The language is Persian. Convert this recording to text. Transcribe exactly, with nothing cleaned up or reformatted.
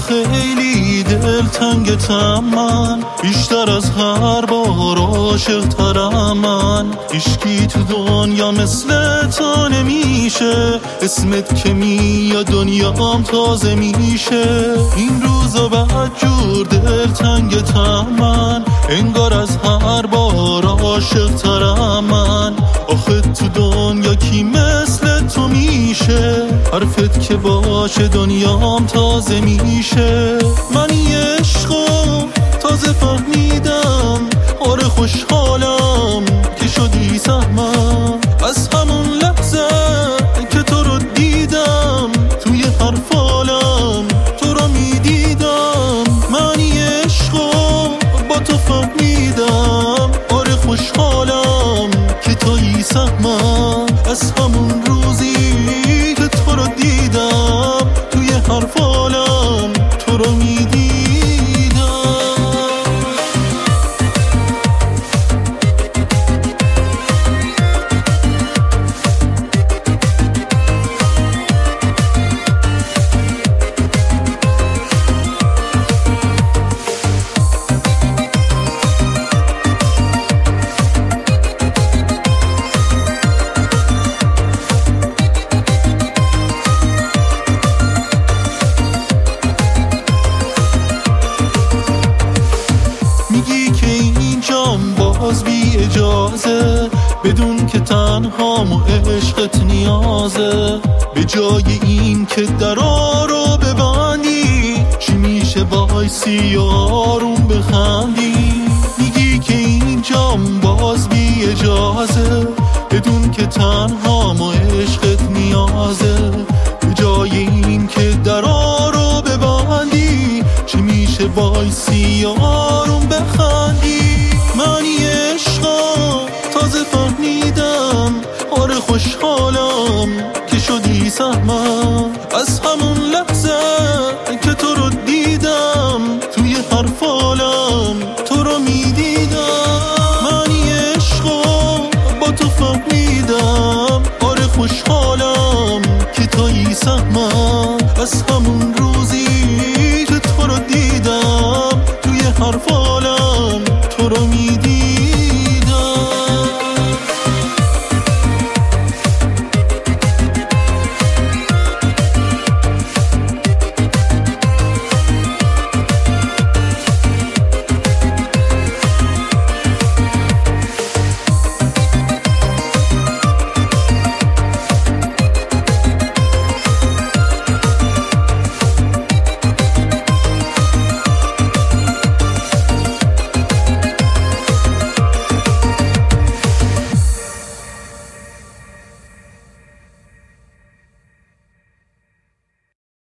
خیلی دلتنگتم من، بیشتر از هر بار عاشق ترم من. هیچکی تو دنیا مثل تو نمیشه، اسمت که میاد دنیام تازه میشه. این روزا بعد جور دلتنگتم من، انگار از هر بار عاشق ترم من. آخه تو دنیا کی مثل تو میشه، حرفت که باشه دنیام تازه میشه. من یه عشقو تازه فهمیدم، آره خوشحالم که شدی سهمم. از همون لحظه که تو رو دیدم، توی هر فالم تو رو میدیدم. من یه عشقو با تو فهمیدم، آره خوشحالم که توی سهمم. از همون روزی که تو رو دیدم، توی هر فالم تو رو میدیدم. میگی که اینجام باز بی اجازه، بدون که تنهام و عشقت نیازه. به جای این که درا رو ببندی، چی میشه وایسی آروم بخندی؟ میگی که اینجام باز بی اجازه، بدون که تنهام و عشقت نیازه. به جای این که درا رو ببندی، چی میشه وایسی آروم بخندی؟ من یه عشقا تازه فهمیدم، آره خوشحالم که شدی سهمم. از همون لحظه که تو رو دیدم، توی هر فالم تو رو میدیدم. من یه عشقا با تو فهمیدم، آره خوشحالم که توی سهمم. از